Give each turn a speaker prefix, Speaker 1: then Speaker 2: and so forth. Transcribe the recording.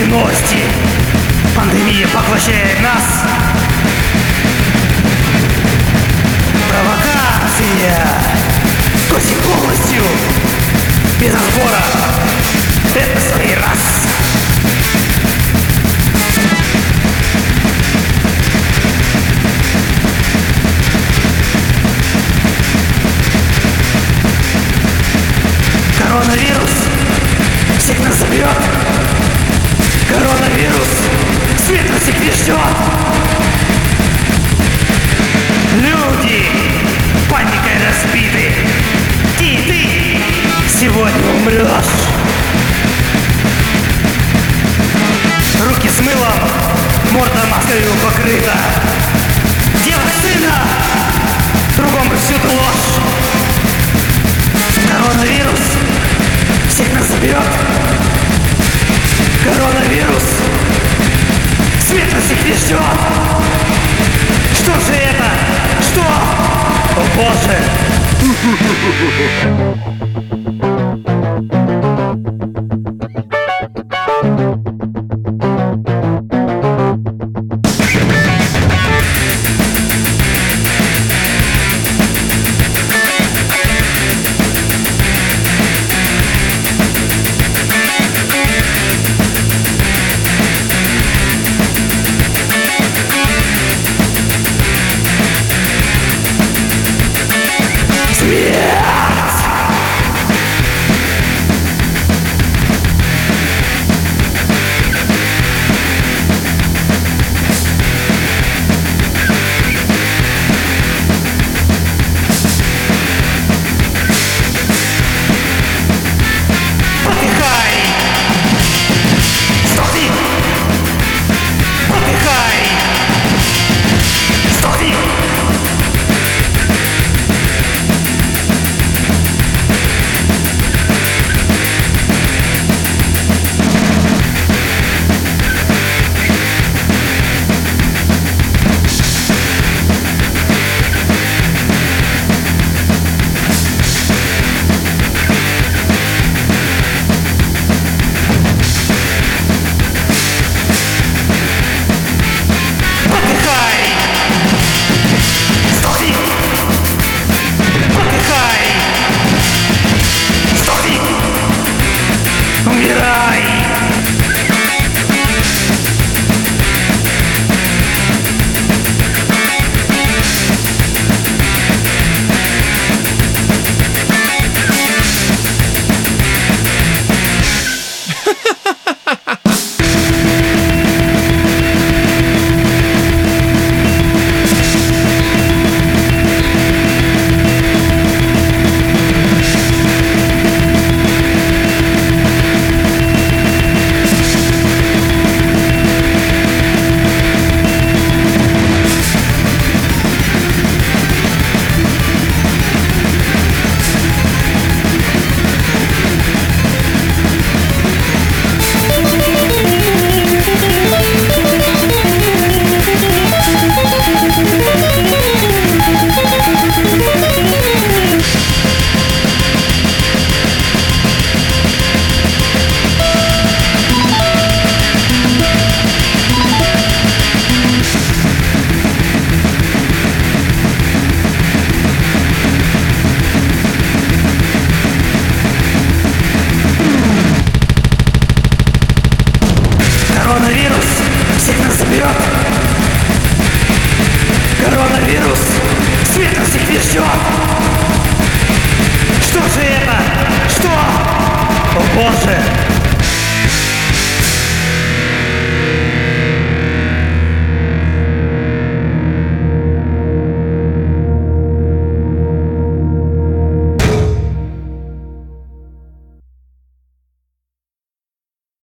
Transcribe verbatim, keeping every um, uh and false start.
Speaker 1: новости. Пандемия поглощает нас. Провокация. Косим полностью. Без разбора. Это свои раз. Коронавирус всех нас забьет. Коронавирус свет нас всех не ждет. Люди паникой разбиты. И ты сегодня умрешь. Руки с мылом, морда маской покрыта. Дело сына, другому всюду ложь. Коронавирус всех нас заберет. Коронавирус свет нас всех не ждет. Что же это? Что? О боже! Коронавирус всех нас заберет. Коронавирус свет нас всех не ждет. Что же это? Что? О боже!